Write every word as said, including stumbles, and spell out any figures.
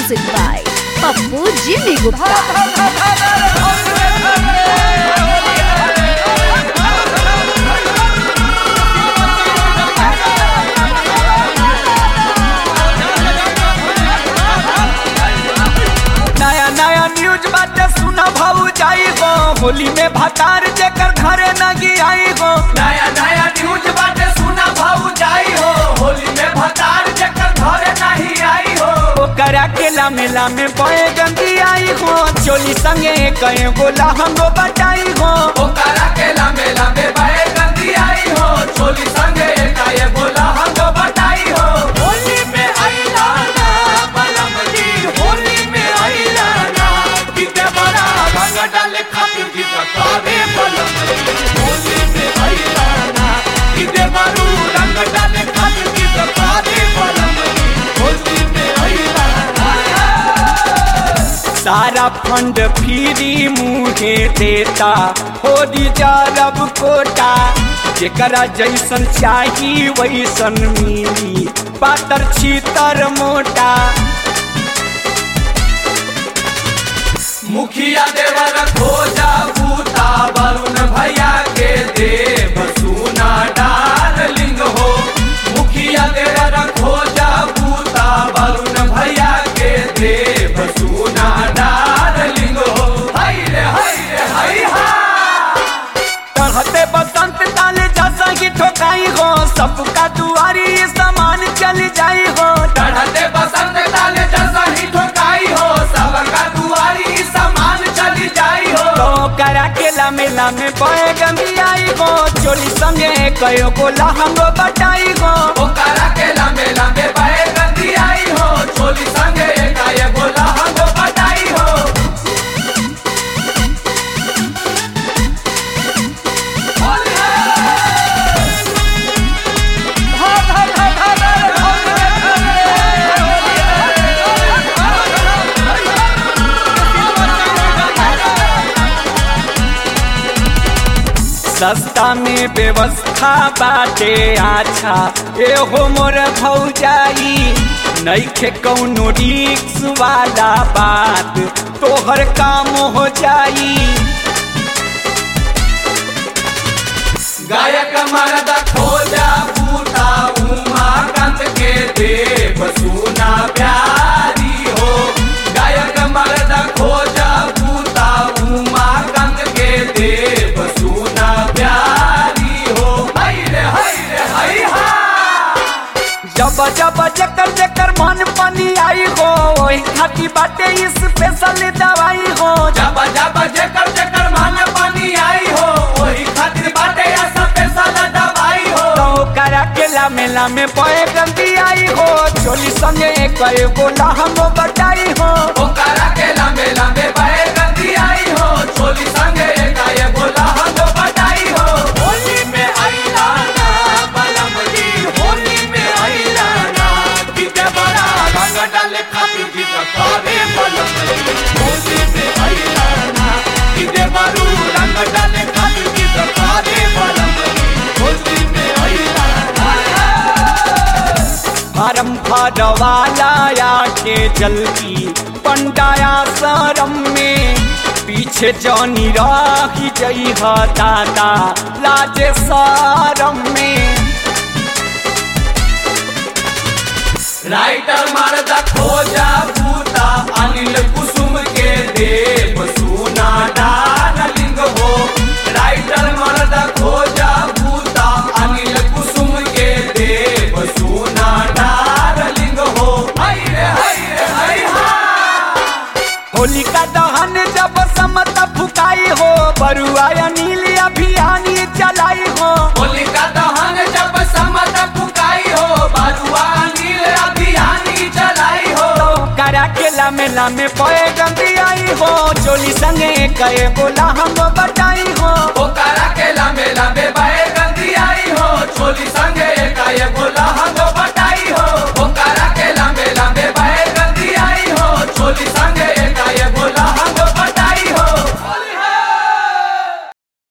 Music by Pappu Jimmy Gupta. Holi में भतार जेकर घरे नगी आई हो। नया नया न्यूज बाटे सुना भाऊ जाई हो। होली में भतार जेकर घरे नहीं आई हो। ओकरा केला मेला में बहे गंदी आई हो। चोली संगे कहे गोला हमको बचाई हो। ओकरा केला मेला में बहे गंदी आई हो। चोली संगे कहे गोला हमको बचाई हो। होली में आईला ना बलम जी, होली में आईला ना किते बड़ा रंग डाले खातिर जी कारे बलम जी। होली में आईला ना किते बड़ू रंग डाले खातिर जी कारे बलम जी। होली में आईला ना सारा फंड फ्री मुहे देता हो रिजर्व कोटा। जेकरा जैसन चाही वैसन मिली पातर छीतर मोटा। मुखिया देवर खोजा बूता वरुण भैया के देव सुना डार्लिंग हो। मुखिया देवर खोजा बूता वरुण भैया के देव सुना डार्लिंग हो। हाय रे हाय रे हाय हा कहते बसंत ताले जैसा ही ठोकाई हो। सबका दुआरी सामान चल जाई हो। चढ़ते बसंत ताले जैसा ही ठोकाई हो। सबका दुआरी सामान चल जाई हो। तो करा केला मेला में बहे गंदी आई हो। चोली संगे कयो गोला हमको बटाई हो। ओ करा केला मेला में बहे गंदी आई हो। चोली संगे कयो गोला हमको बटाई हो। सस्ता में व्यवस्था बाटे अच्छा एहो मोर भौजाई। नइखे कौनो रिक्स वाला बात तोहर काम हो जाई। गायक मर्द खोजा बूटा उमाकांत के देव सुना प्यारी हो। गायक मर्द खोजा बूता उमाकांत के देव सुना प्यारी हो। हाय रे हाय रे हाय हा जब जब जेकर जेकर मन पानी आई हो। ओही खाती बाटे स्पेशल दवाई हो। जब जब जेकर जेकर मन पानी आई हो। ओही खातिर बाटे स्पेशल दवाई हो। तो करा केला मेला में बहे गंदी आई हो। चोली संगे कहे गोला हमको बचाई हो। ओ करा केला मेला में बहे गंदी आई हो। चोली संगे कहे गोला हमको बचाई हो। होली में आईला ना बलम जी, होली में आईला ना किते बड़ा रंग डाले खातिर जी कारे बलम जी। होली में आईला ना किते बड़ू रंग डाले खातिर जी कारे बलम जी। होली में आईला ना फारम भरवाला आके जल्दी पंडाया शरम में। पीछे जानी राखी जई हा दादा लाजे शरम में। राइटर मर्द खोजा बूता अनिल कुसुम के देव सुना डार्लिंग हो। राइटर मर्द खोजा बूता अनिल कुसुम के देव सुना डार्लिंग हो। हाय रे हाय रे हाय हा होलिका दहन जब समत फुकाई हो। बरुआ अनिल अभियान चलाई हो। होलिका दहन जब समत फुकाई हो। बरुआ अनिल अभियान चलाई हो। तो करा केला मेला में बहे गंदी आई हो। चोली संगे कहे गोला हमको बचाई हो।